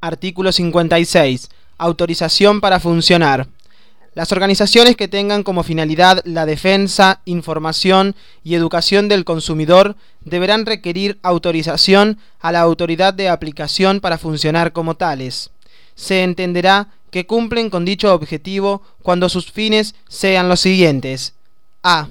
Artículo 56. Autorización para funcionar. Las organizaciones que tengan como finalidad la defensa, información y educación del consumidor deberán requerir autorización a la autoridad de aplicación para funcionar como tales. Se entenderá que cumplen con dicho objetivo cuando sus fines sean los siguientes: a.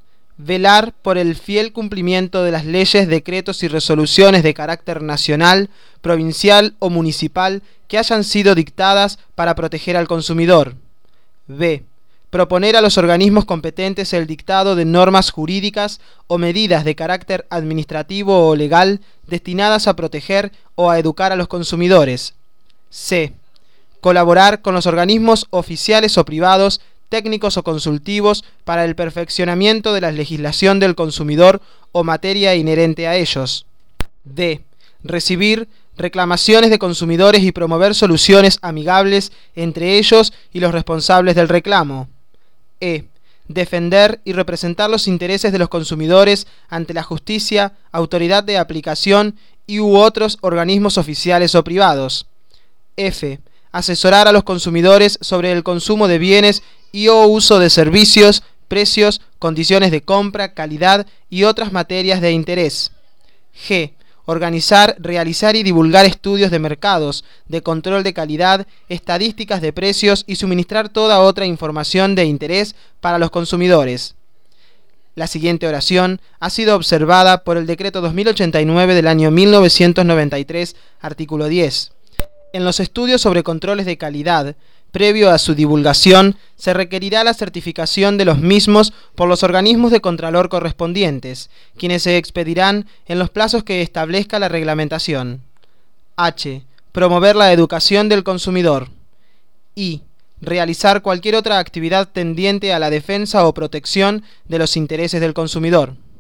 Velar por el fiel cumplimiento de las leyes, decretos y resoluciones de carácter nacional, provincial o municipal que hayan sido dictadas para proteger al consumidor. B. Proponer a los organismos competentes el dictado de normas jurídicas o medidas de carácter administrativo o legal destinadas a proteger o a educar a los consumidores. C. Colaborar con los organismos oficiales o privados, técnicos o consultivos para el perfeccionamiento de la legislación del consumidor o materia inherente a ellos. D. Recibir reclamaciones de consumidores y promover soluciones amigables entre ellos y los responsables del reclamo. E. Defender y representar los intereses de los consumidores ante la justicia, autoridad de aplicación u otros organismos oficiales o privados. F. Asesorar a los consumidores sobre el consumo de bienes y o uso de servicios, precios, condiciones de compra, calidad y otras materias de interés. G. Organizar, realizar y divulgar estudios de mercados, de control de calidad, estadísticas de precios y suministrar toda otra información de interés para los consumidores. La siguiente oración ha sido observada por el Decreto 2089 del año 1993, artículo 10. En los estudios sobre controles de calidad, previo a su divulgación, se requerirá la certificación de los mismos por los organismos de contralor correspondientes, quienes se expedirán en los plazos que establezca la reglamentación. H. Promover la educación del consumidor. I. Realizar cualquier otra actividad tendiente a la defensa o protección de los intereses del consumidor.